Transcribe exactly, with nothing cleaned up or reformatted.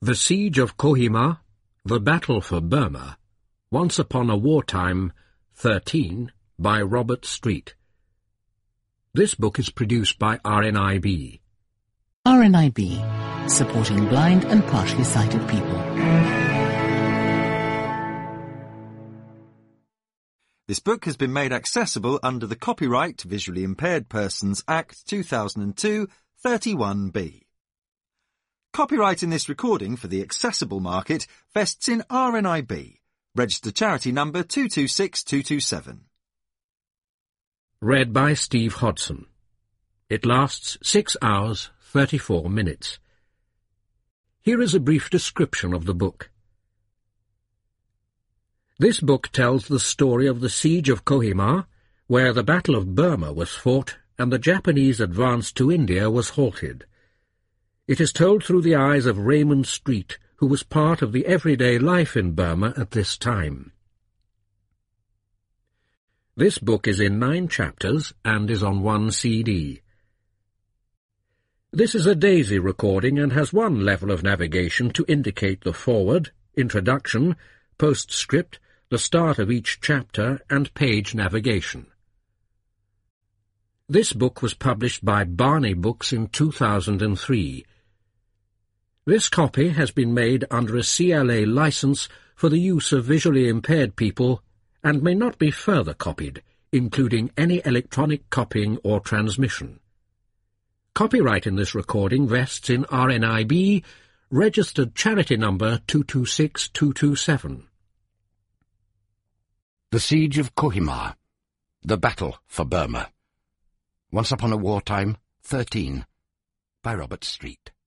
The Siege of Kohima, The Battle for Burma, Once Upon a Wartime, thirteen, by Robert Street. This book is produced by R N I B. R N I B, supporting blind and partially sighted people. This book has been made accessible under the Copyright to Visually Impaired Persons Act two thousand two, thirty-one B. Copyright in this recording for the accessible market vests in R N I B, registered charity number two two six two two seven. Read by Steve Hodson. It lasts six hours, thirty-four minutes. Here is a brief description of the book. This book tells the story of the Siege of Kohima, where the Battle of Burma was fought and the Japanese advance to India was halted. It is told through the eyes of Raymond Street, who was part of the everyday life in Burma at this time. This book is in nine chapters and is on one C D. This is a DAISY recording and has one level of navigation to indicate the foreword, introduction, postscript, the start of each chapter, and page navigation. This book was published by Barney Books in two thousand three. This copy has been made under a C L A license for the use of visually impaired people and may not be further copied, including any electronic copying or transmission. Copyright in this recording vests in R N I B, registered charity number two two six two two seven. The Siege of Kohima, The Battle for Burma, Once Upon a Wartime, thirteen, by Robert Street.